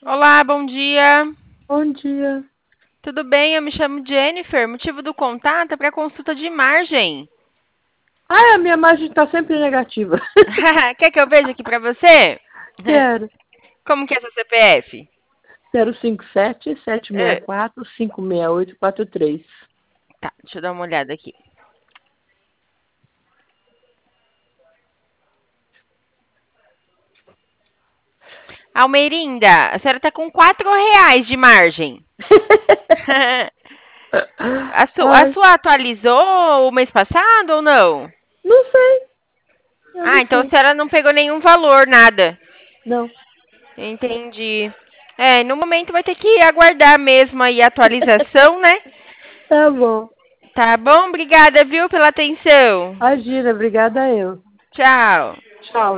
Olá, bom dia. Bom dia. Tudo bem? Eu me chamo Jennifer. Motivo do contato é para consulta de margem. A minha margem está sempre negativa. Quer que eu veja aqui para você? Quero. Como que é seu CPF? 057-764-56843. Tá, deixa eu dar uma olhada aqui. Almeirinda, a senhora tá com R$ 4 de margem. A Ai, sua atualizou o mês passado ou não? não sei. Eu Ah, não então a sei. senhora não pegou nenhum valor, nada. Não. Entendi. É, no momento vai ter que aguardar mesmo aí a atualização, né? Tá bom. Tá bom? Obrigada, viu, pela atenção. Imagina, obrigada eu. Tchau. Tchau.